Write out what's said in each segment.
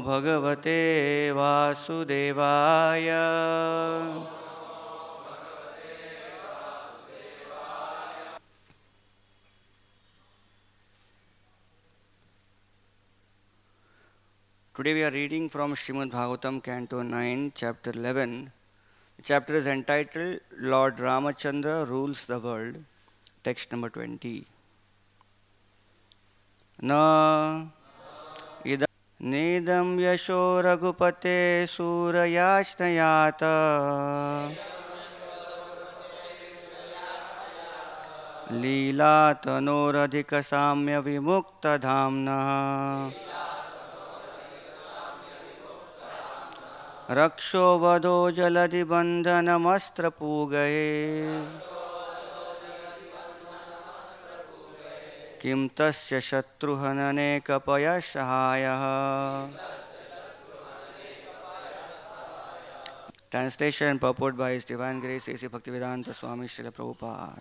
भगवते वासुदेवाय। Today we are reading from Srimad Bhagavatam, Canto 9, Chapter 11. The chapter is entitled Lord Ramachandra Rules the World, text number 20. Na idam nedam yasho raghupate surayashnayata Leela tanoradhika samya vimukta dhamna Raksho vado jaladi bandhanamastra pugaye Kim tasya shatruhanane kapaya shahaya. Translation and purport by His Divine Grace A.C. Bhaktivedanta Swami Srila Prabhupada.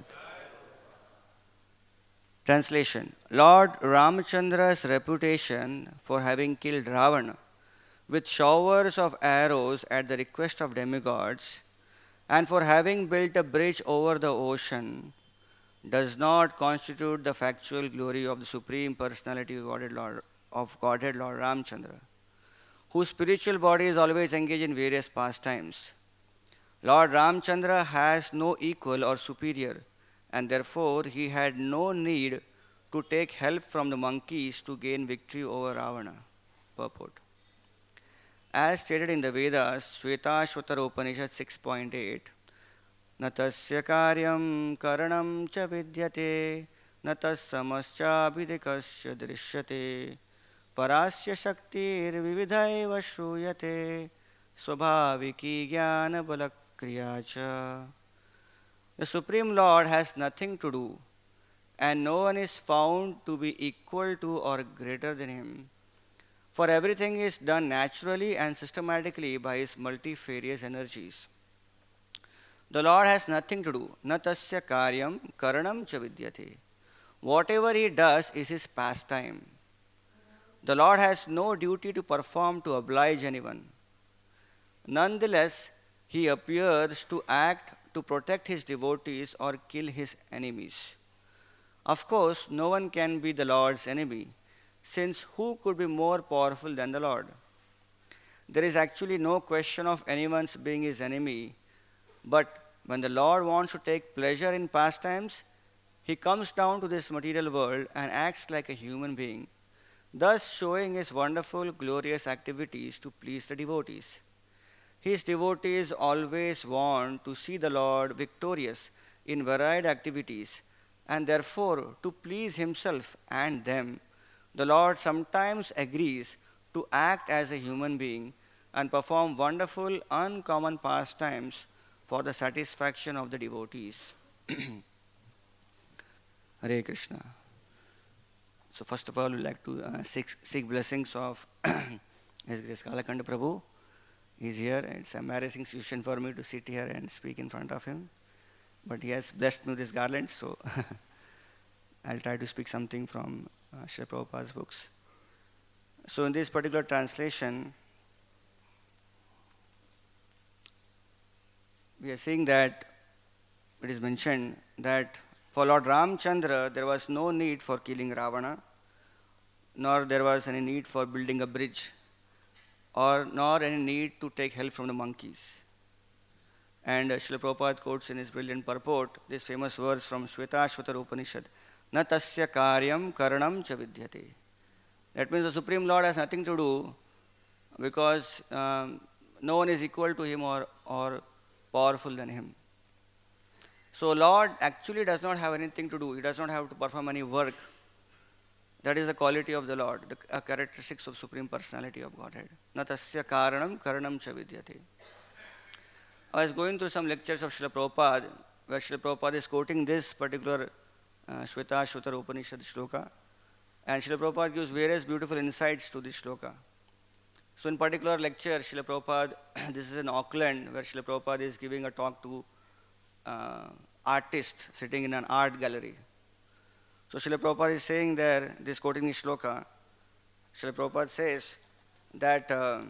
Translation. Lord Ramachandra's reputation for having killed Ravana with showers of arrows at the request of demigods and for having built a bridge over the ocean does not constitute the factual glory of the Supreme Personality of Godhead Lord Ramchandra, whose spiritual body is always engaged in various pastimes. Lord Ramchandra has no equal or superior, and therefore he had no need to take help from the monkeys to gain victory over Ravana. Purport. As stated in the Vedas, Shvetashvatara Upanishad 6.8, न तस्य कार्यं करणं च विद्यते न तत्समश्चाभिधिकस्य दृश्यते परास्य शक्तिर्विविधा एव श्रूयते स्वाभाविकी ज्ञानबलक्रिया च. The Supreme Lord has nothing to do, and no one is found to be equal to or greater than Him. For everything is done naturally and systematically by His multifarious energies. The Lord has nothing to do. Na tasya karyam karanam cha vidyate. Whatever He does is His pastime. The Lord has no duty to perform to oblige anyone. Nonetheless, He appears to act to protect His devotees or kill His enemies. Of course, no one can be the Lord's enemy, since who could be more powerful than the Lord? There is actually no question of anyone's being His enemy. But when the Lord wants to take pleasure in pastimes, He comes down to this material world and acts like a human being, thus showing His wonderful, glorious activities to please the devotees. His devotees always want to see the Lord victorious in varied activities, and therefore, to please Himself and them, the Lord sometimes agrees to act as a human being and perform wonderful, uncommon pastimes for the satisfaction of the devotees. Hare Krishna. So first of all, we would like to seek blessings of His Grace Kalakanda Prabhu. He is here. It's an embarrassing situation for me to sit here and speak in front of him. But he has blessed me with this garland, so I'll try to speak something from Srila Prabhupada's books. So in this particular translation, we are seeing that it is mentioned that for Lord Ramchandra there was no need for killing Ravana, nor there was any need for building a bridge, nor any need to take help from the monkeys. And Srila Prabhupada quotes in his brilliant purport this famous verse from Shvetashvatara Upanishad, Na tasya karyam karanam cha vidyate. That means the Supreme Lord has nothing to do because no one is equal to Him or powerful than Him. So Lord actually does not have anything to do. He does not have to perform any work. That is the quality of the Lord, the characteristics of Supreme Personality of Godhead. Na tasya karanam karanam cha vidyate. I was going through some lectures of Srila Prabhupada, where Srila Prabhupada is quoting this particular Shvetashvatara Upanishad shloka, and Srila Prabhupada gives various beautiful insights to this shloka. So in particular lecture, Srila Prabhupada, this is in Auckland, where Srila Prabhupada is giving a talk to artists sitting in an art gallery. So Srila Prabhupada is saying there, this quoting this shloka, Srila Prabhupada says that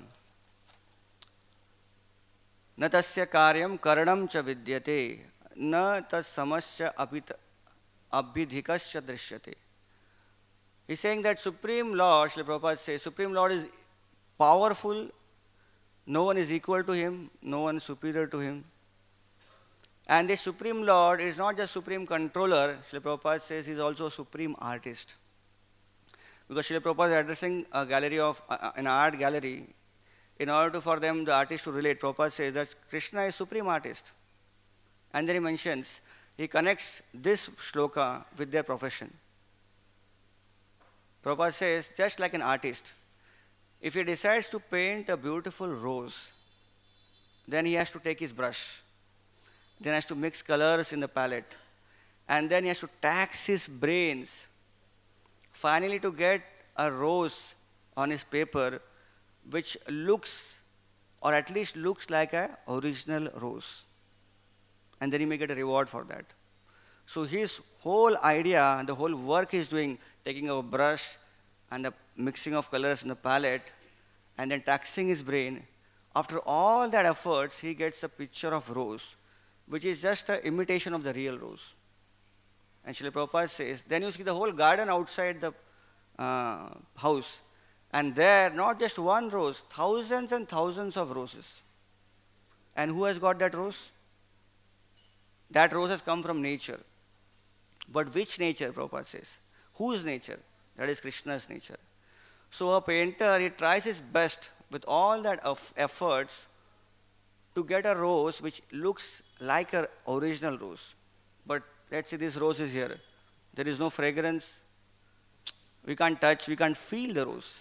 न तस्य कार्यम करणम च विद्यते न तत्समस्य abhidhikasya drishyate. He's saying that Supreme Lord, Srila Prabhupada says, Supreme Lord is powerful, no one is equal to him, no one is superior to him. And this Supreme Lord is not just Supreme Controller, Srila Prabhupada says he's also a Supreme Artist. Because Srila Prabhupada is addressing a gallery of, an art gallery, in order for them, the artist to relate, Prabhupada says that Krishna is Supreme Artist. And then he mentions, he connects this shloka with their profession. Prabhupada says, just like an artist, if he decides to paint a beautiful rose, then he has to take his brush, then has to mix colors in the palette, and then he has to tax his brains, finally to get a rose on his paper which looks, or at least looks like an original rose. And then he may get a reward for that. So his whole idea, the whole work he's doing, taking a brush and the mixing of colors in the palette, and then taxing his brain, after all that efforts, he gets a picture of rose, which is just an imitation of the real rose. And Srila Prabhupada says, then you see the whole garden outside the house, and there, not just one rose, thousands and thousands of roses. And who has got that rose? That rose has come from nature. But which nature, Prabhupada says? Whose nature? That is Krishna's nature. So a painter, he tries his best with all that efforts to get a rose which looks like an original rose. But let's say this rose is here. There is no fragrance. We can't touch, we can't feel the rose.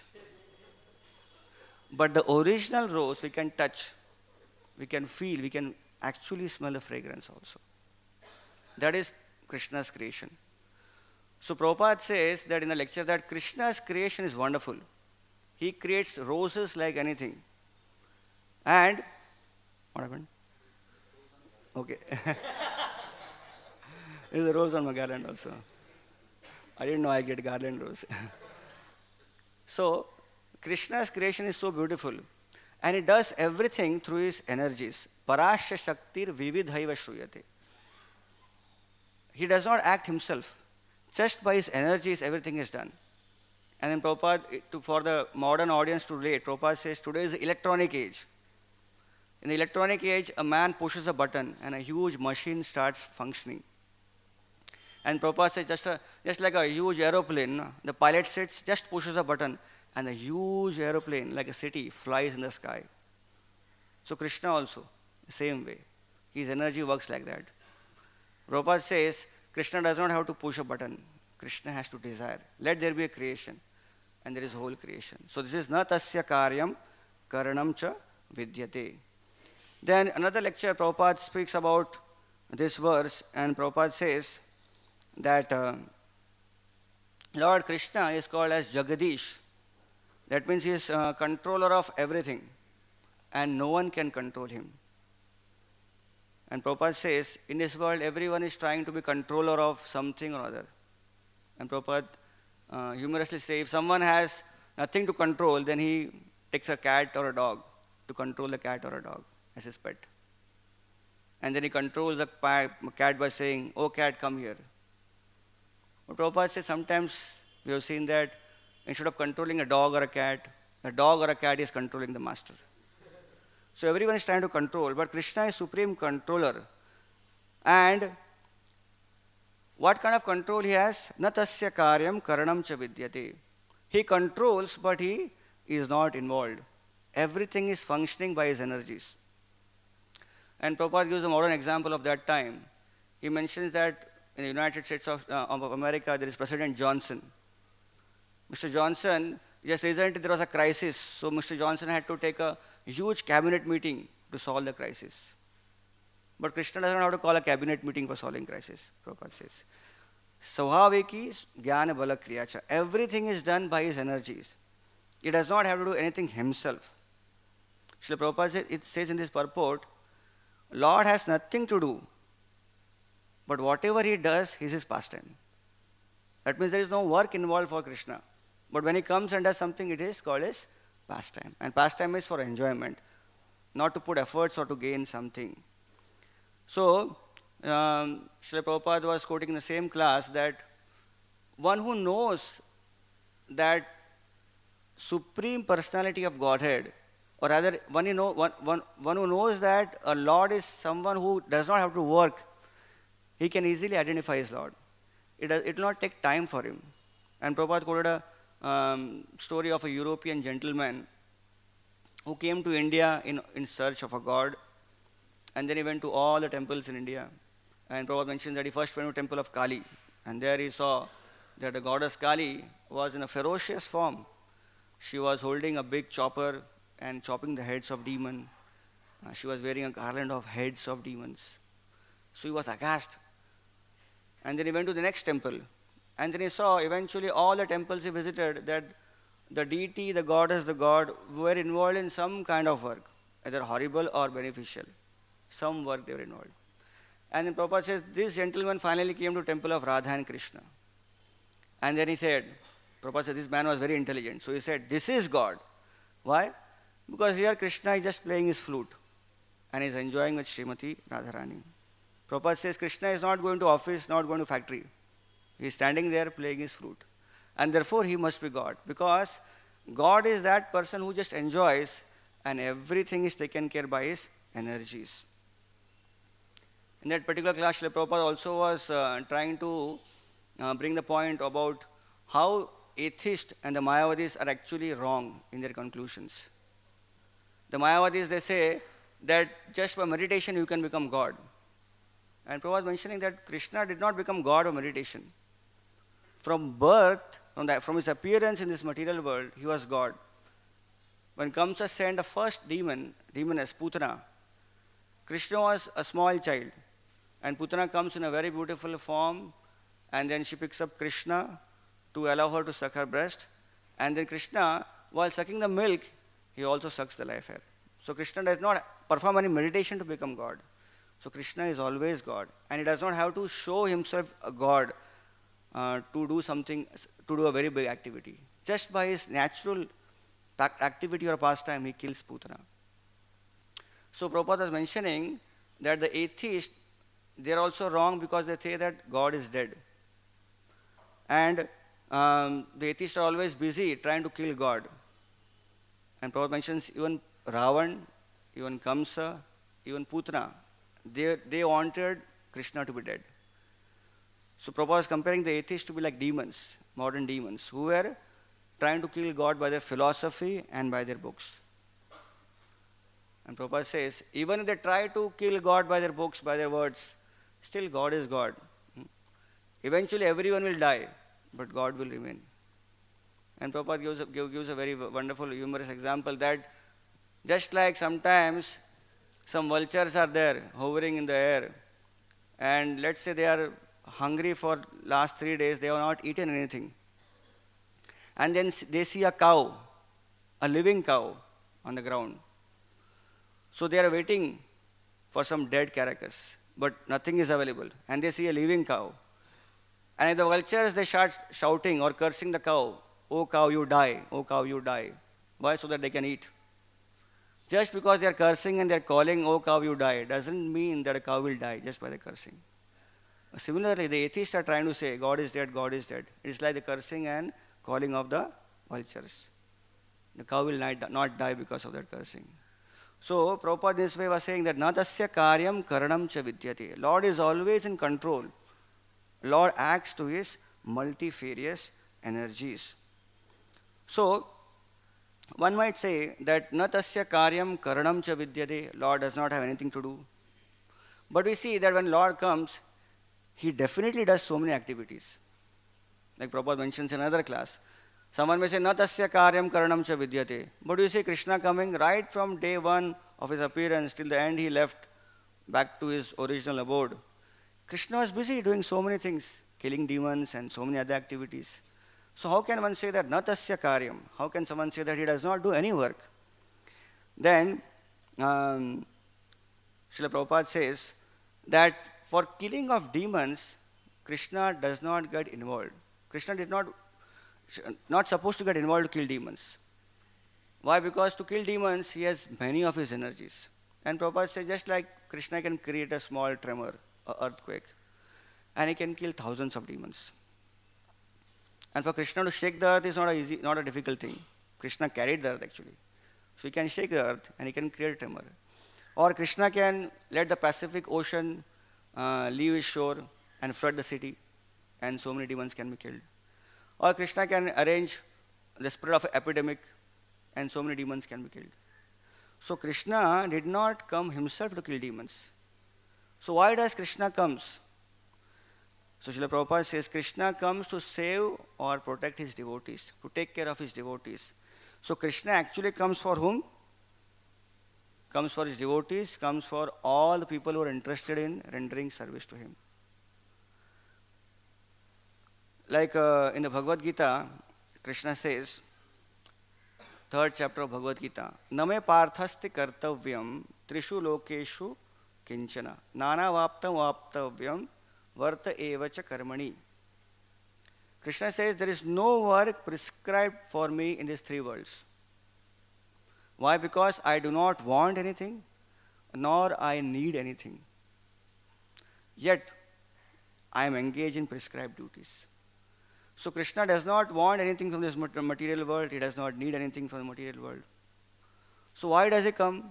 But the original rose we can touch, we can feel, we can actually smell the fragrance also. That is Krishna's creation. So Prabhupada says that in the lecture that Krishna's creation is wonderful. He creates roses like anything. And, what happened? Okay. There's a rose on my garland also. I didn't know I get garland rose. So, Krishna's creation is so beautiful. And he does everything through his energies. Parasya Shaktir Vividhaiva Shruyate. He does not act himself. Just by his energies, everything is done. And then Prabhupada, for the modern audience to relate, Prabhupada says today is the electronic age. In the electronic age, a man pushes a button and a huge machine starts functioning. And Prabhupada says just like a huge aeroplane, the pilot sits, just pushes a button, and a huge aeroplane, like a city, flies in the sky. So Krishna also, the same way. His energy works like that. Prabhupada says, Krishna does not have to push a button. Krishna has to desire. Let there be a creation. And there is whole creation. So this is na tasya karyam karanam cha vidyate. Then another lecture, Prabhupada speaks about this verse, and Prabhupada says that Lord Krishna is called as Jagadish. That means he is controller of everything, and no one can control him. And Prabhupada says, in this world, everyone is trying to be controller of something or other. And Prabhupada humorously says, if someone has nothing to control, then he takes a cat or a dog to control the cat or a dog as his pet. And then he controls the cat by saying, oh cat, come here. But Prabhupada says sometimes we have seen that instead of controlling a dog or a cat, the dog or a cat is controlling the master. So everyone is trying to control, but Krishna is supreme controller. And what kind of control he has? Na tasya karyam karanam cha vidyate. He controls, but he is not involved. Everything is functioning by his energies. And Prabhupada gives a modern example of that time. He mentions that in the United States of America, there is President Johnson. Mr. Johnson, just recently there was a crisis, so Mr. Johnson had to take a huge cabinet meeting to solve the crisis. But Krishna doesn't know how to call a cabinet meeting for solving crisis, Prabhupada says. Svabhaviki jnana bala kriyacha. Everything is done by his energies. He does not have to do anything himself. Srila Prabhupada says, it says in this purport, Lord has nothing to do, but whatever he does is his pastime. That means there is no work involved for Krishna. But when he comes and does something, it is called as pastime. And pastime is for enjoyment, not to put efforts or to gain something. So, Srila Prabhupada was quoting in the same class that one who knows that Supreme Personality of Godhead, or rather, one who knows that a Lord is someone who does not have to work, he can easily identify his Lord. It will not take time for him. And Prabhupada quoted a story of a European gentleman who came to India in search of a God, and then he went to all the temples in India. And Prabhupada mentions that he first went to the temple of Kali, and there he saw that the goddess Kali was in a ferocious form. She was holding a big chopper and chopping the heads of demons. She was wearing a garland of heads of demons. So he was aghast. And then he went to the next temple. And then he saw eventually all the temples he visited that the deity, the goddess, the god were involved in some kind of work, either horrible or beneficial. Some work they were involved. And then Prabhupada says, this gentleman finally came to the temple of Radha and Krishna. And then he said, Prabhupada said, this man was very intelligent. So he said, this is God. Why? Because here Krishna is just playing his flute and is enjoying with Srimati Radharani. Prabhupada says Krishna is not going to office, not going to factory. He is standing there playing his flute. And therefore he must be God. Because God is that person who just enjoys and everything is taken care by his energies. In that particular class, Srila Prabhupada also was trying to bring the point about how atheists and the Mayavadis are actually wrong in their conclusions. The Mayavadis, they say that just by meditation you can become God. And Prabhupada was mentioning that Krishna did not become God of meditation. From birth, from his appearance in this material world, he was God. When Kamsa sent the first demoness, Putana, Krishna was a small child. And Putana comes in a very beautiful form, and then she picks up Krishna to allow her to suck her breast. And then Krishna, while sucking the milk, he also sucks the life air. So Krishna does not perform any meditation to become God. So Krishna is always God. And he does not have to show himself a God to do something, to do a very big activity. Just by his natural activity or pastime, he kills Putana. So Prabhupada is mentioning that the atheists, they are also wrong because they say that God is dead. And the atheists are always busy trying to kill God. And Prabhupada mentions even Ravan, even Kamsa, even Putana, they wanted Krishna to be dead. So Prabhupada is comparing the atheists to be like demons, modern demons, who were trying to kill God by their philosophy and by their books. And Prabhupada says, even if they try to kill God by their books, by their words, still God is God. Eventually everyone will die, but God will remain. And Prabhupada gives a very wonderful, humorous example that just like sometimes some vultures are there hovering in the air, and let's say they are hungry for last 3 days, they have not eaten anything. And then they see a cow, a living cow on the ground. So they are waiting for some dead carcass, but nothing is available. And they see a living cow. And if the vultures, they start shouting or cursing the cow, "Oh cow, you die, oh cow, you die." Why? So that they can eat. Just because they are cursing and they are calling, "Oh cow, you die," doesn't mean that a cow will die just by the cursing. Similarly, the atheists are trying to say, God is dead, God is dead. It is like the cursing and calling of the vultures. The cow will not die because of that cursing. So, Prabhupada this way was saying that, Natasya karyam karanam cha vidyate. Lord is always in control. Lord acts to his multifarious energies. So, one might say that Natasya karyam karanam cha vidyate. Lord does not have anything to do. But we see that when Lord comes, he definitely does so many activities. Like Prabhupada mentions in another class. Someone may say, Natasya karyam karanam cha vidyate. But you see Krishna coming right from day one of his appearance till the end he left back to his original abode. Krishna was busy doing so many things, killing demons and so many other activities. So how can one say that Natasya karyam? How can someone say that he does not do any work? Then Srila Prabhupada says that for killing of demons, Krishna does not get involved. Krishna did not supposed to get involved to kill demons. Why? Because to kill demons, he has many of his energies. And Prabhupada says just like Krishna can create a small tremor, a earthquake, and he can kill thousands of demons. And for Krishna to shake the earth is not a difficult thing. Krishna carried the earth actually. So he can shake the earth and he can create a tremor. Or Krishna can let the Pacific Ocean leave his shore and flood the city, and so many demons can be killed. Or Krishna can arrange the spread of an epidemic, and so many demons can be killed. So Krishna did not come himself to kill demons. So why does Krishna comes? So Srila Prabhupada says Krishna comes to save or protect his devotees, to take care of his devotees. So Krishna actually comes for whom? Comes for his devotees, comes for all the people who are interested in rendering service to him. Like in the Bhagavad Gita, Krishna says, third chapter of Bhagavad Gita, Name parthasti kartavyam trishu lokeshu kinchana nana vaptam vaptavyam varta evacha karmani. Krishna says there is no work prescribed for me in these three worlds. Why? Because I do not want anything, nor I need anything. Yet, I am engaged in prescribed duties. So Krishna does not want anything from this material world. He does not need anything from the material world. So why does he come?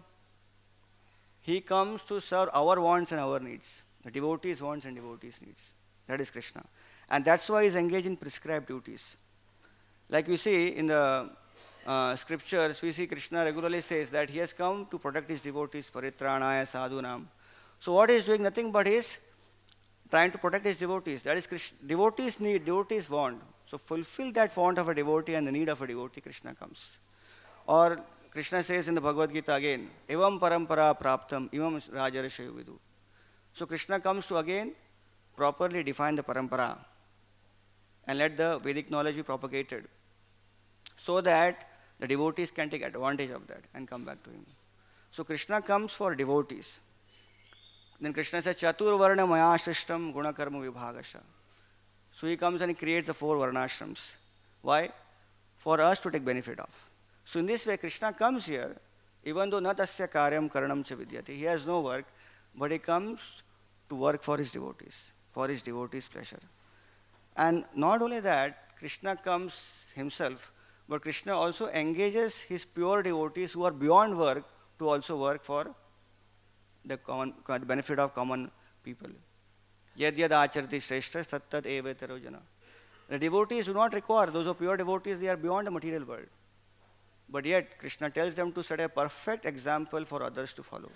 He comes to serve our wants and our needs. The devotees' wants and devotees' needs. That is Krishna. And that's why he is engaged in prescribed duties. Like we see in the scriptures, we see Krishna regularly says that he has come to protect his devotees, paritranaya sadhunam. So what he is doing? Nothing but he is trying to protect his devotees. That is, devotees need, devotees want. So fulfill that want of a devotee and the need of a devotee, Krishna comes. Or Krishna says in the Bhagavad Gita again, Evam parampara praptam, evam rajarashayu vidu. So Krishna comes to again properly define the parampara and let the Vedic knowledge be propagated so that the devotees can take advantage of that and come back to him. So Krishna comes for devotees. Then Krishna says, Chatur varna maya shrishtam gunakarma vibhagasha. So he comes and he creates the four varnashrams. Why? For us to take benefit of. So in this way, Krishna comes here, even though na tasya karyam karanam cha vidyate. He has no work, but he comes to work for his devotees' pleasure. And not only that, Krishna comes himself, but Krishna also engages his pure devotees who are beyond work to also work for the benefit of common people. Yad yad acharati shreshtas tat tat evetaro jana. The devotees do not require, those who are pure devotees, they are beyond the material world. But yet, Krishna tells them to set a perfect example for others to follow.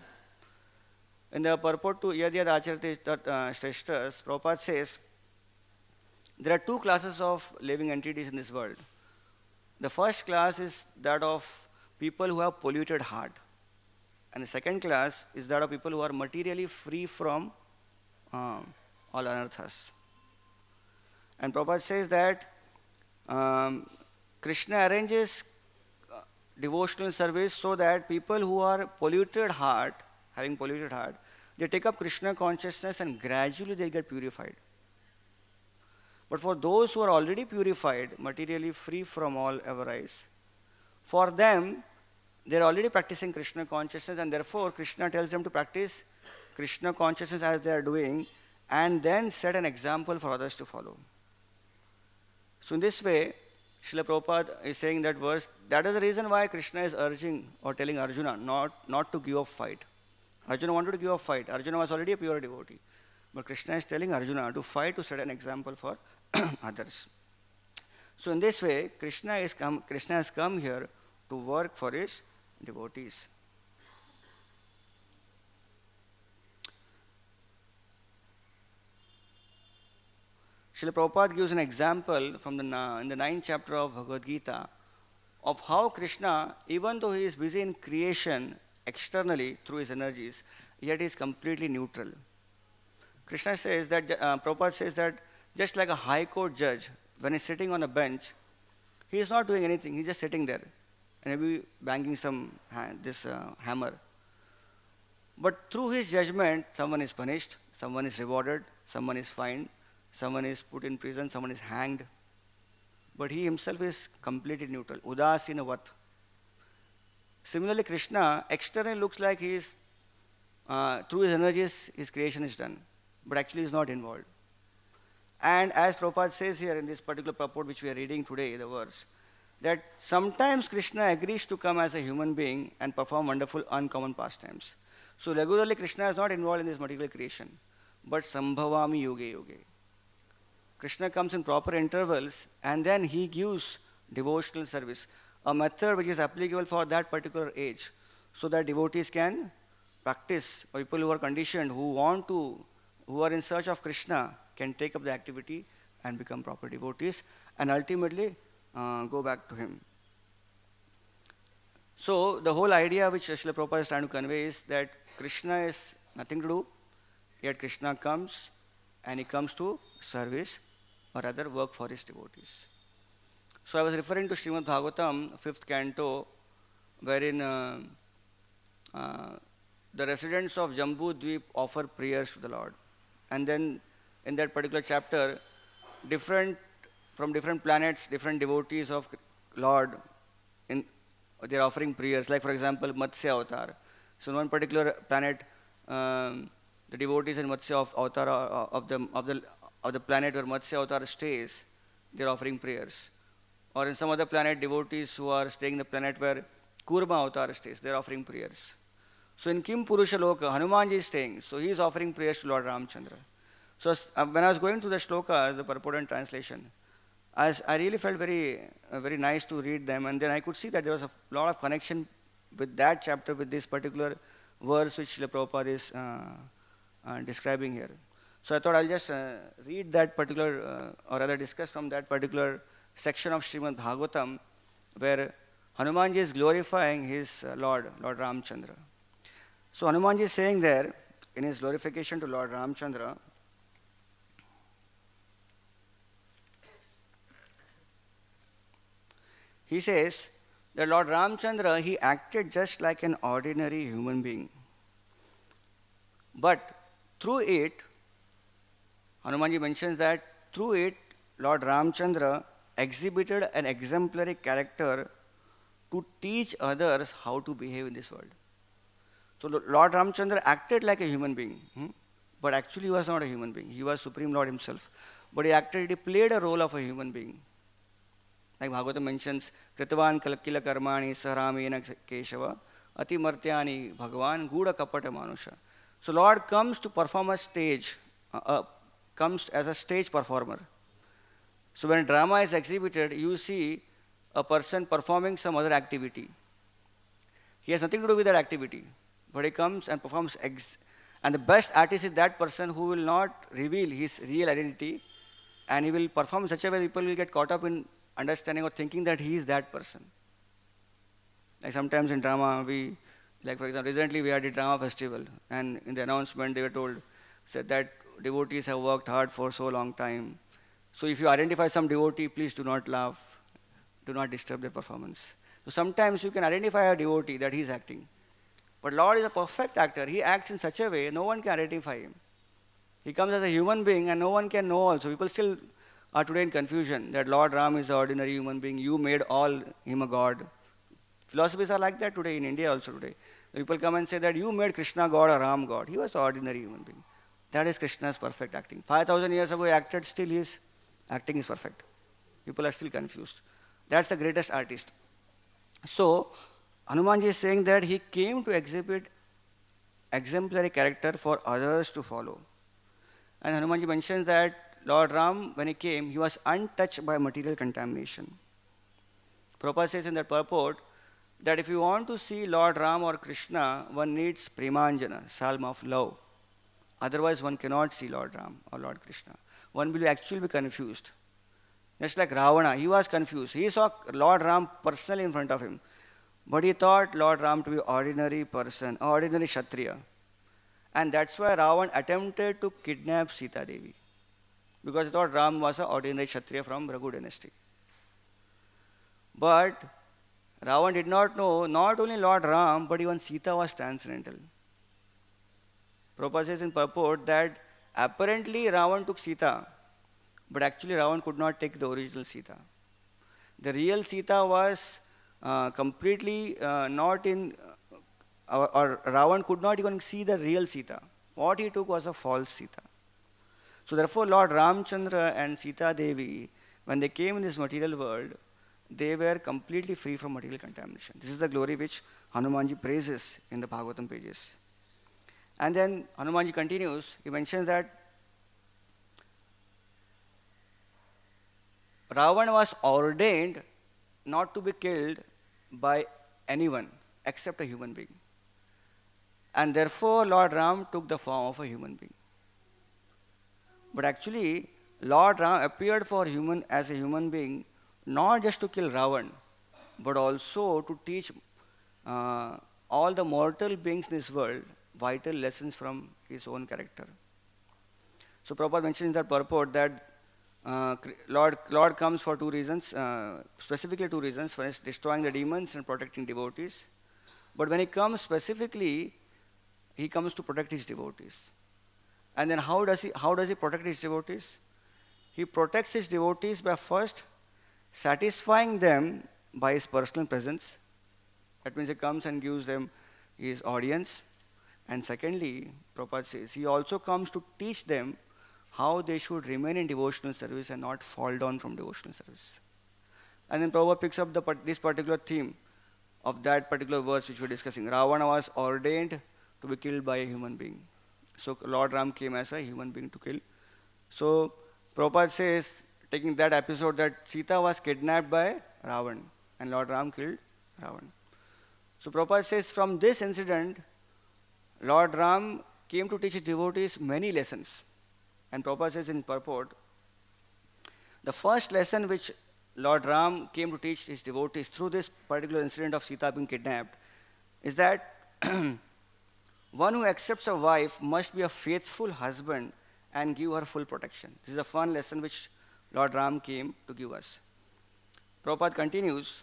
In the purport to Yad yad acharati tat shreshtas, Prabhupada says, there are two classes of living entities in this world. The first class is that of people who have polluted heart. And the second class is that of people who are materially free from all anarthas. And Prabhupada says that Krishna arranges devotional service so that people who are polluted heart, having polluted heart, they take up Krishna consciousness and gradually they get purified. But for those who are already purified, materially free from all avarice, for them, they are already practicing Krishna consciousness, and therefore Krishna tells them to practice Krishna consciousness as they are doing and then set an example for others to follow. So in this way, Srila Prabhupada is saying that verse, that is the reason why Krishna is urging or telling Arjuna not to give up fight. Arjuna wanted to give up fight. Arjuna was already a pure devotee. But Krishna is telling Arjuna to fight to set an example for others. So in this way, Krishna has come here to work for his devotees. Srila Prabhupada gives an example from in the 9th chapter of Bhagavad Gita of how Krishna, even though he is busy in creation externally through his energies, yet he is completely neutral. Krishna says that, Prabhupada says that just like a high court judge, when he's sitting on a bench, he is not doing anything, he's just sitting there and maybe banging some hammer. But through his judgment, someone is punished, someone is rewarded, someone is fined, someone is put in prison, someone is hanged. But he himself is completely neutral. Udasina vat. Similarly, Krishna externally looks like he is, through his energies, his creation is done, but actually is not involved. And as Prabhupada says here in this particular purport which we are reading today, the verse, that sometimes Krishna agrees to come as a human being and perform wonderful uncommon pastimes. So regularly Krishna is not involved in this material creation, but Sambhavami Yoge Yoge. Krishna comes in proper intervals and then he gives devotional service, a method which is applicable for that particular age, so that devotees can practice, or people who are conditioned, who are in search of Krishna, can take up the activity and become proper devotees and ultimately go back to him. So the whole idea which Srila Prabhupada is trying to convey is that Krishna is nothing to do, yet Krishna comes and he comes to service or rather work for his devotees. So I was referring to Srimad Bhagavatam, 5th canto, wherein the residents of Jambu Dweep offer prayers to the Lord. And then in that particular chapter, from different planets, different devotees of Lord, they are offering prayers. Like for example, Matsya Avatar. So on one particular planet, the devotees in Matsya Avatar of the planet where Matsya Avatar stays, they are offering prayers. Or in some other planet, devotees who are staying in the planet where Kurma Avatar stays, they are offering prayers. So in Kim Purusha Loka, Hanumanji is staying, so he is offering prayers to Lord Ramchandra. So when I was going through the shlokas, the purport and translation, I really felt very nice to read them, and then I could see that there was a lot of connection with that chapter, with this particular verse which Srila Prabhupada is describing here. So I thought I'll just read that particular, or rather discuss from that particular section of Srimad Bhagavatam, where Hanumanji is glorifying his Lord Ramchandra. So Hanumanji is saying there, in his glorification to Lord Ramchandra, he says that Lord Ramchandra, he acted just like an ordinary human being. But through it, Hanumanji mentions that through it, Lord Ramchandra exhibited an exemplary character to teach others how to behave in this world. So Lord Ramchandra acted like a human being, but actually he was not a human being. He was Supreme Lord himself. But he played a role of a human being. Like Bhagavatam mentions, Kritavan Kila Karmani Saramena Keshava Ati Martyani Bhagavan Guda Kapata Manusha. So Lord comes to perform a stage, comes as a stage performer. So when drama is exhibited, you see a person performing some other activity. He has nothing to do with that activity, but he comes and performs. And the best artist is that person who will not reveal his real identity, and he will perform in such a way people will get caught up in understanding or thinking that he is that person. Like sometimes in drama, like for example, recently we had a drama festival, and in the announcement they were said that devotees have worked hard for so long time. So if you identify some devotee, please do not laugh, do not disturb their performance. So sometimes you can identify a devotee that he is acting. But Lord is a perfect actor. He acts in such a way, no one can identify him. He comes as a human being and no one can know also. People still are today in confusion that Lord Ram is an ordinary human being. You made him a god. Philosophies are like that today, in India also today. People come and say that you made Krishna god or Ram god. He was an ordinary human being. That is Krishna's perfect acting. 5,000 years ago he acted, still his acting is perfect. People are still confused. That's the greatest artist. So, Hanumanji is saying that he came to exhibit exemplary character for others to follow. And Hanumanji mentions that Lord Ram, when he came, he was untouched by material contamination. Prabhupada says in that purport that if you want to see Lord Ram or Krishna, one needs Premanjana, psalm of love. Otherwise, one cannot see Lord Ram or Lord Krishna. One will actually be confused. Just like Ravana, he was confused. He saw Lord Ram personally in front of him. But he thought Lord Ram to be an ordinary person, ordinary Kshatriya. And that's why Ravan attempted to kidnap Sita Devi. Because he thought Ram was an ordinary Kshatriya from Raghu dynasty. But Ravan did not know not only Lord Ram, but even Sita was transcendental. Prabhupada says in purport that apparently Ravan took Sita, but actually Ravan could not take the original Sita. The real Sita was completely not in, or Ravan could not even see the real Sita. What he took was a false Sita. So therefore, Lord Ramchandra and Sita Devi, when they came in this material world, they were completely free from material contamination. This is the glory which Hanumanji praises in the Bhagavatam pages. And then Hanumanji continues, he mentions that Ravan was ordained not to be killed by anyone except a human being. And therefore, Lord Ram took the form of a human being. But actually, Lord Ram appeared as a human being not just to kill Ravan, but also to teach all the mortal beings in this world vital lessons from his own character. So Prabhupada mentions in that purport that Lord comes for two reasons, specifically two reasons. One is destroying the demons and protecting devotees. But when he comes specifically, he comes to protect his devotees. And then how does he protect his devotees? He protects his devotees by first satisfying them by his personal presence. That means he comes and gives them his audience. And secondly, Prabhupada says, he also comes to teach them how they should remain in devotional service and not fall down from devotional service. And then Prabhupada picks up this particular theme of that particular verse which we're discussing. Ravana was ordained to be killed by a human being. So Lord Ram came as a human being to kill. So Prabhupada says, taking that episode, that Sita was kidnapped by Ravan and Lord Ram killed Ravan. So Prabhupada says, from this incident, Lord Ram came to teach his devotees many lessons. And Prabhupada says in purport, the first lesson which Lord Ram came to teach his devotees through this particular incident of Sita being kidnapped is that one who accepts a wife must be a faithful husband and give her full protection. This is a fun lesson which Lord Ram came to give us. Prabhupada continues,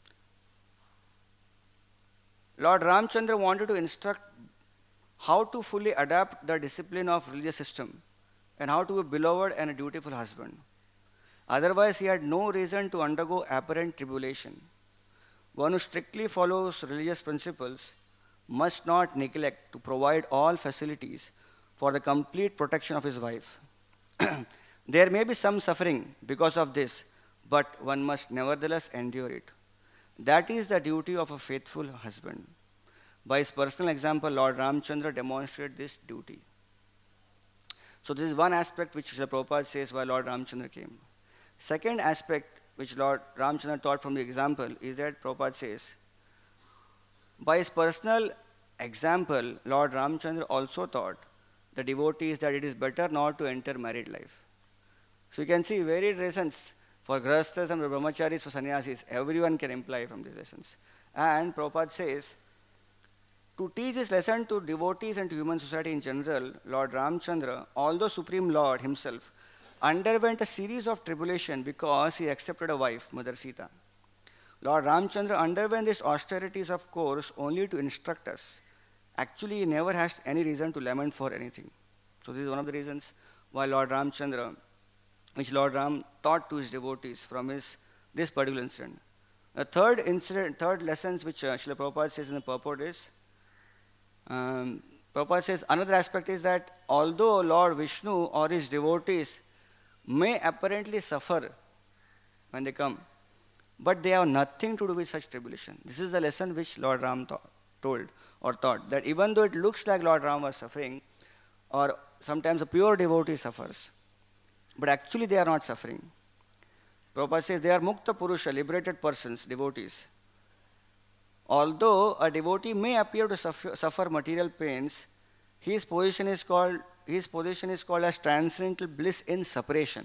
Lord Ramchandra wanted to instruct how to fully adapt the discipline of religious system and how to be a beloved and a dutiful husband. Otherwise, he had no reason to undergo apparent tribulation. One who strictly follows religious principles must not neglect to provide all facilities for the complete protection of his wife. There may be some suffering because of this, but one must nevertheless endure it. That is the duty of a faithful husband. By his personal example, Lord Ramchandra demonstrated this duty. So this is one aspect which Srila Prabhupada says why Lord Ramchandra came. Second aspect which Lord Ramchandra taught from the example is that Prabhupada says, by his personal example, Lord Ramchandra also taught the devotees that it is better not to enter married life. So you can see varied reasons for grahasthas and brahmacharis, for sannyasis. Everyone can imply from these lessons. And Prabhupada says, to teach this lesson to devotees and to human society in general, Lord Ramchandra, although Supreme Lord himself, underwent a series of tribulation because he accepted a wife, Mother Sita. Lord Ramchandra underwent these austerities, of course, only to instruct us. Actually, he never has any reason to lament for anything. So this is one of the reasons why Lord Ramchandra, which Lord Ram taught to his devotees from this particular incident. The third lessons which Srila Prabhupada says in the purport is, Prabhupada says another aspect is that although Lord Vishnu or his devotees may apparently suffer when they come, but they have nothing to do with such tribulation. This is the lesson which Lord Ram taught, that even though it looks like Lord Ram was suffering, or sometimes a pure devotee suffers, but actually they are not suffering. Prabhupada says they are mukta purusha, liberated persons, devotees. Although a devotee may appear to suffer material pains, his position is called as transcendental bliss in separation.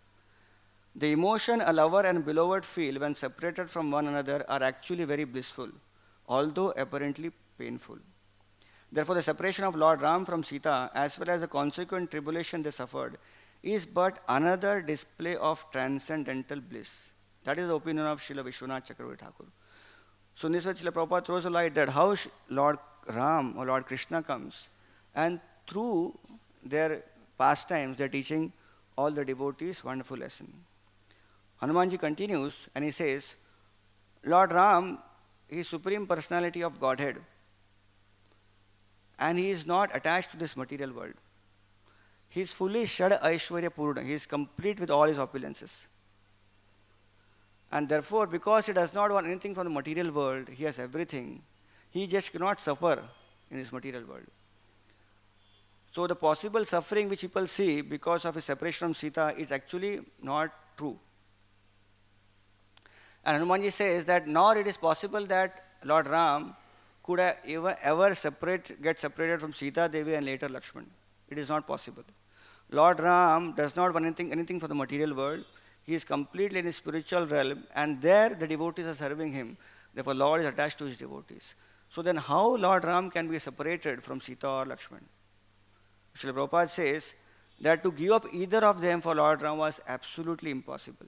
The emotion a lover and beloved feel when separated from one another are actually very blissful, although apparently painful. Therefore, the separation of Lord Ram from Sita, as well as the consequent tribulation they suffered, is but another display of transcendental bliss. That is the opinion of Srila Vishwanath Chakravarti Thakur. So in this way, Srila Prabhupada throws a light that how Lord Ram or Lord Krishna comes, and through their pastimes, they are teaching all the devotees wonderful lesson. Hanumanji continues and he says, Lord Ram is Supreme Personality of Godhead, and he is not attached to this material world. He is fully Shad Aishwarya Purna. He is complete with all his opulences. And therefore, because he does not want anything from the material world, he has everything. He just cannot suffer in this material world. So the possible suffering which people see because of his separation from Sita is actually not true. And Hanumanji says that nor it is possible that Lord Ram could have ever get separated from Sita Devi and later Lakshman. It is not possible. Lord Ram does not want anything from the material world. He is completely in his spiritual realm, and there the devotees are serving him. Therefore, Lord is attached to his devotees. So then how Lord Ram can be separated from Sita or Lakshman? Srila Prabhupada says that to give up either of them for Lord Ram was absolutely impossible.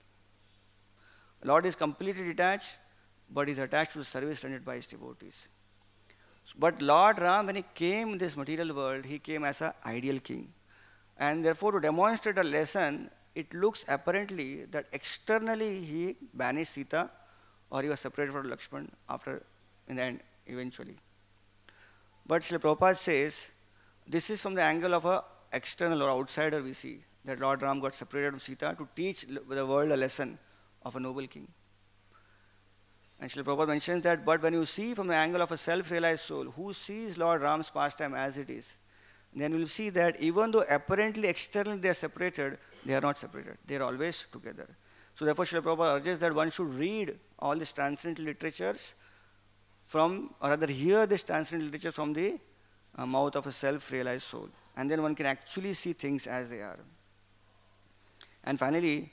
Lord is completely detached, but is attached to the service rendered by his devotees. But Lord Ram, when he came in this material world, he came as an ideal king. And therefore, to demonstrate a lesson, it looks apparently that externally he banished Sita or he was separated from Lakshman after, in the end, eventually. But Srila Prabhupada says, this is from the angle of an external or outsider we see, that Lord Ram got separated from Sita to teach the world a lesson of a noble king. And Srila Prabhupada mentions that, but when you see from the angle of a self-realized soul who sees Lord Ram's pastime as it is, then you will see that even though apparently externally they are separated, they are not separated. They are always together. So therefore Srila Prabhupada urges that one should read all these transcendental literatures from, or rather hear this transcendental literature from the mouth of a self-realized soul. And then one can actually see things as they are. And finally,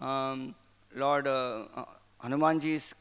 Lord Hanumanji is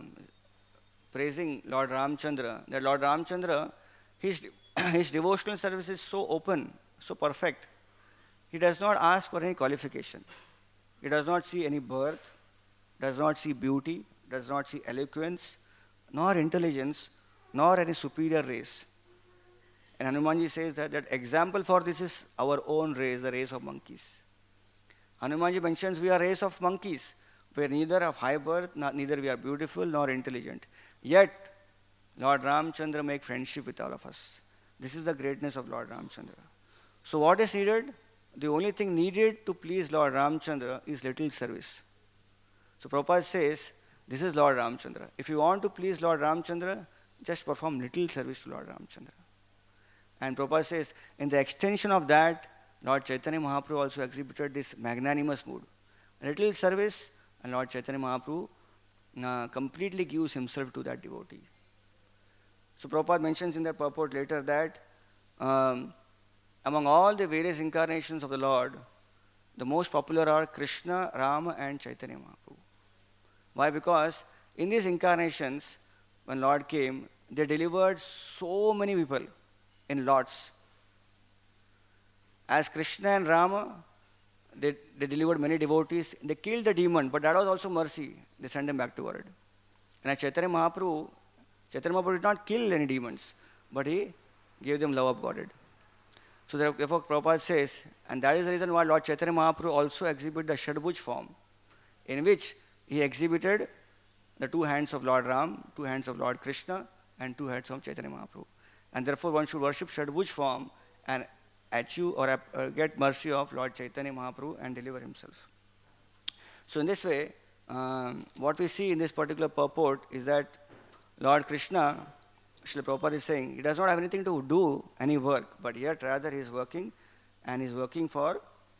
praising Lord Ramchandra, that Lord Ramchandra, his devotional service is so open, so perfect. He does not ask for any qualification. He does not see any birth, does not see beauty, does not see eloquence, nor intelligence, nor any superior race. And Hanumanji says that example for this is our own race, the race of monkeys. Hanumanji mentions we are a race of monkeys. We are neither of high birth, neither we are beautiful nor intelligent. Yet, Lord Ramchandra make friendship with all of us. This is the greatness of Lord Ramchandra. So what is needed? The only thing needed to please Lord Ramchandra is little service. So Prabhupada says, this is Lord Ramchandra. If you want to please Lord Ramchandra, just perform little service to Lord Ramchandra. And Prabhupada says, in the extension of that, Lord Chaitanya Mahaprabhu also exhibited this magnanimous mood. A little service, and Lord Chaitanya Mahaprabhu completely gives himself to that devotee. So Prabhupada mentions in the purport later that among all the various incarnations of the Lord, the most popular are Krishna, Rama and Chaitanya Mahaprabhu. Why? Because in these incarnations, when Lord came, they delivered so many people in lots. As Krishna and Rama, they delivered many devotees. They killed the demon, but that was also mercy. They sent them back to world. And as Chaitanya Mahaprabhu did not kill any demons, but he gave them love of Godhead. So therefore Prabhupada says, and that is the reason why Lord Chaitanya Mahaprabhu also exhibited the Shadbhuj form, in which he exhibited the two hands of Lord Ram, two hands of Lord Krishna, and two hands of Chaitanya Mahaprabhu. And therefore one should worship Shadbhuj form and achieve or get mercy of Lord Chaitanya Mahaprabhu and deliver himself. So in this way, what we see in this particular purport is that Lord Krishna, Srila Prabhupada is saying, he does not have anything to do any work, but yet rather he is working, and he is working for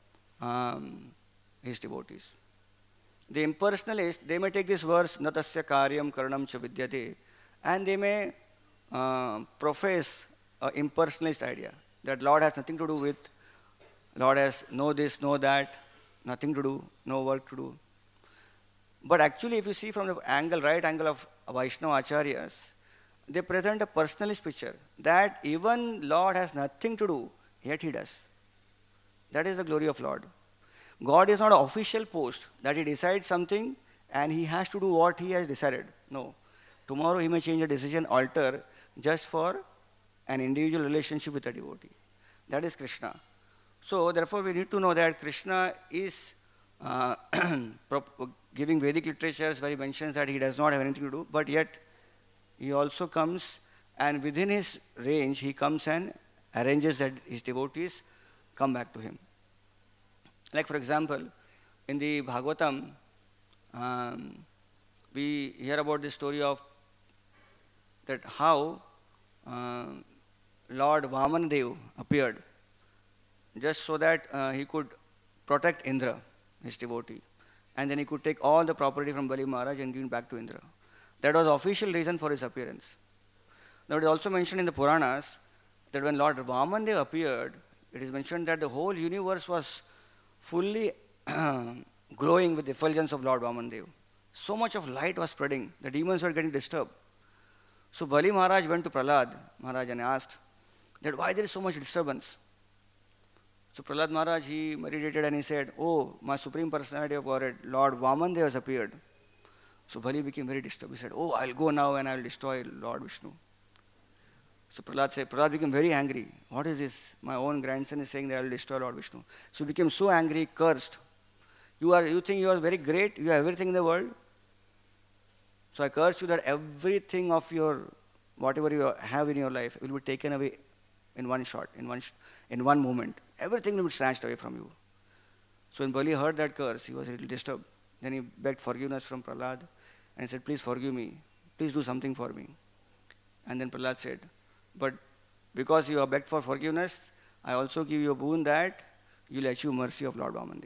his devotees. The impersonalists, they may take this verse, natasya karyam karanam cha vidyate, and they may profess an impersonalist idea, that Lord has nothing to do with, Lord has no this, no that, nothing to do, no work to do. But actually, if you see from the right angle of Vaishnava Acharyas, they present a personalist picture, that even Lord has nothing to do, yet he does. That is the glory of Lord. God is not an official post, that he decides something and he has to do what he has decided. No. Tomorrow he may change a decision, alter, just for an individual relationship with a devotee. That is Krishna. So therefore we need to know that Krishna is uh, giving Vedic literatures where he mentions that he does not have anything to do, but yet he also comes and within his range he comes and arranges that his devotees come back to him. Like for example, in the Bhagavatam, we hear about the story of that how Lord Vamandev appeared just so that he could protect Indra, his devotee, and then he could take all the property from Bali Maharaj and give it back to Indra. That was the official reason for his appearance. Now it is also mentioned in the Puranas that when Lord Vamandev appeared, it is mentioned that the whole universe was fully glowing with the effulgence of Lord Vamandev. So much of light was spreading, the demons were getting disturbed. So Bali Maharaj went to Prahlad Maharaj and asked that why there is so much disturbance. So Prahlad Maharaj, he meditated and he said, oh, my Supreme Personality of Godhead, Lord Vamandev has appeared. So Bali became very disturbed. He said, oh, I'll go now and I'll destroy Lord Vishnu. So Prahlad became very angry. What is this? My own grandson is saying that I will destroy Lord Vishnu. So he became so angry, cursed. You think you are very great, you have everything in the world. So I curse you that everything of your, whatever you have in your life will be taken away in one shot, in one moment. Everything will be snatched away from you. So when Bali heard that curse, he was a little disturbed. Then he begged forgiveness from Prahlad and he said, please forgive me. Please do something for me. And then Prahlad said, but because you have begged for forgiveness, I also give you a boon that you will achieve mercy of Lord Vamandev.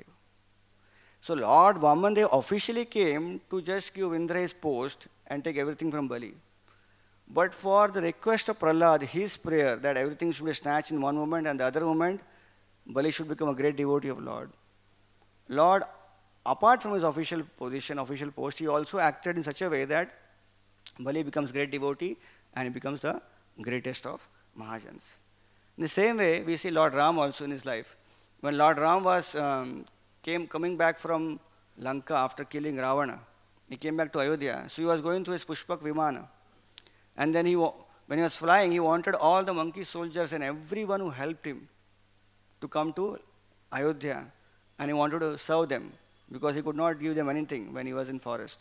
So Lord Vamandev officially came to just give Indra his post and take everything from Bali. But for the request of Prahlad, his prayer that everything should be snatched in one moment and the other moment, Bali should become a great devotee of Lord. Lord, apart from his official position, official post, he also acted in such a way that Bali becomes great devotee and he becomes the greatest of Mahajans. In the same way, we see Lord Ram also in his life. When Lord Ram was coming back from Lanka after killing Ravana, he came back to Ayodhya. So he was going through his Pushpak Vimana. And then when he was flying, he wanted all the monkey soldiers and everyone who helped him to come to Ayodhya. And he wanted to serve them because he could not give them anything when he was in forest.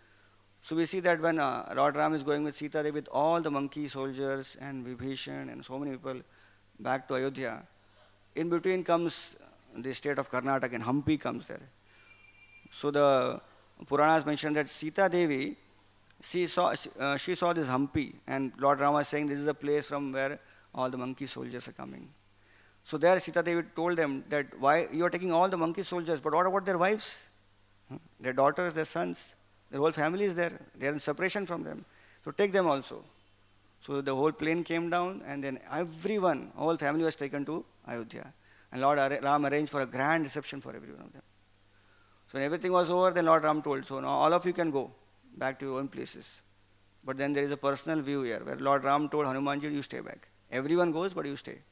So we see that when Lord Ram is going with Sita Devi with all the monkey soldiers and Vibhishan and so many people back to Ayodhya, in between comes the state of Karnataka and Hampi comes there. So the Puranas mention that Sita Devi, she saw this Hampi and Lord Rama is saying this is the place from where all the monkey soldiers are coming. So there Sita Devi told them that why you are taking all the monkey soldiers, but what about their wives, their daughters, their sons? Their whole family is there. They are in separation from them. So take them also. So the whole plane came down and then everyone, whole family was taken to Ayodhya. And Lord Ram arranged for a grand reception for every one of them. So when everything was over, then Lord Ram told, so now all of you can go back to your own places. But then there is a personal view here where Lord Ram told Hanumanji, you stay back. Everyone goes, but you stay.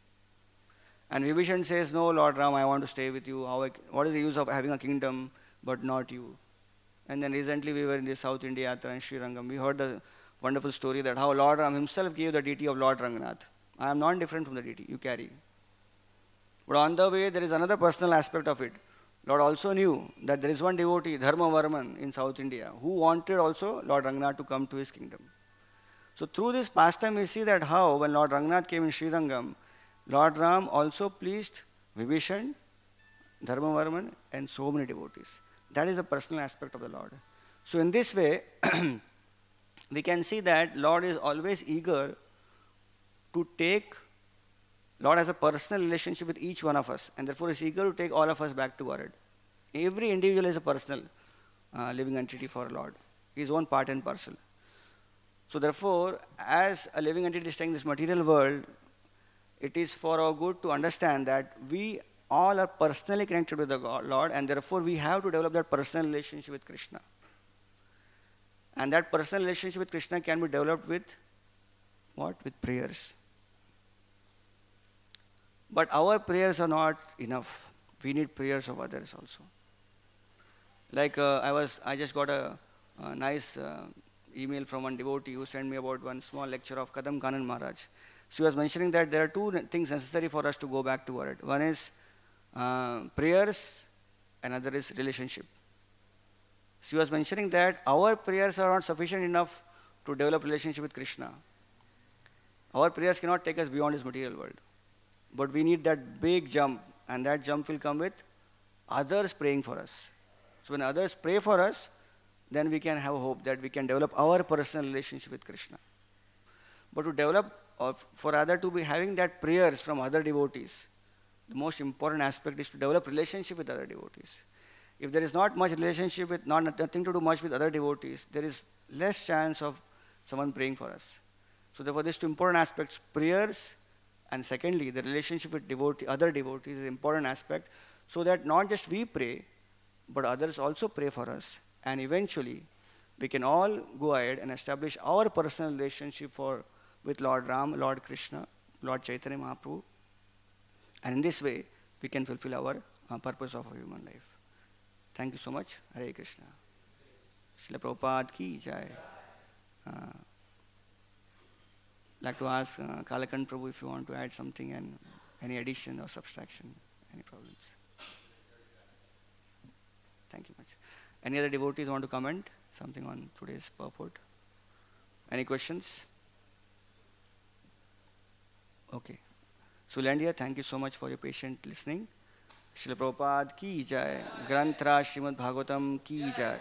And Vibhishan says, no, Lord Ram, I want to stay with you. What is the use of having a kingdom, but not you? And then recently we were in the South India Yatra in Srirangam. We heard the wonderful story that how Lord Ram himself gave the deity of Lord Ranganath. I am not different from the deity, you carry. But on the way, there is another personal aspect of it. Lord also knew that there is one devotee, Dharma Varman in South India, who wanted also Lord Ranganath to come to his kingdom. So through this pastime, we see that how when Lord Ranganath came in Srirangam, Lord Ram also pleased Vibhishan, Dharma Varman and so many devotees. That is the personal aspect of the Lord. So in this way, we can see that Lord is always eager to take, Lord has a personal relationship with each one of us and therefore is eager to take all of us back to Godhead. Every individual is a personal living entity for Lord, his own part and parcel. So therefore, as a living entity staying in this material world, it is for our good to understand that we all are personally connected with the Lord and therefore we have to develop that personal relationship with Krishna. And that personal relationship with Krishna can be developed with what? With prayers. But our prayers are not enough. We need prayers of others also. Like I just got a nice email from one devotee who sent me about one small lecture of Kadam Kanand Maharaj. She was mentioning that there are two things necessary for us to go back to Godhead. One is prayers another is relationship. She was mentioning that our prayers are not sufficient enough to develop relationship with Krishna. Our prayers cannot take us beyond this material world. But we need that big jump, and that jump will come with others praying for us. So when others pray for us, then we can have hope that we can develop our personal relationship with Krishna. But to develop, or for other to be having that prayers from other devotees, the most important aspect is to develop relationship with other devotees. If there is not much relationship with, nothing to do much with other devotees, there is less chance of someone praying for us. So therefore, these two important aspects, prayers, and secondly, the relationship with other devotees is an important aspect, so that not just we pray, but others also pray for us. And eventually, we can all go ahead and establish our personal relationship with Lord Ram, Lord Krishna, Lord Chaitanya Mahaprabhu. And in this way, we can fulfill our purpose of our human life. Thank you so much. Hare Krishna. Srila Prabhupada ki jai. Like to ask Kalakant Prabhu if you want to add something, and any addition or subtraction, any problems. Thank you much. Any other devotees want to comment something on today's purport? Any questions? Okay. So we'll end here. Thank you so much for your patient listening. Srila Prabhupada ki jai. Granth Raj Srimad Bhagavatam ki jai.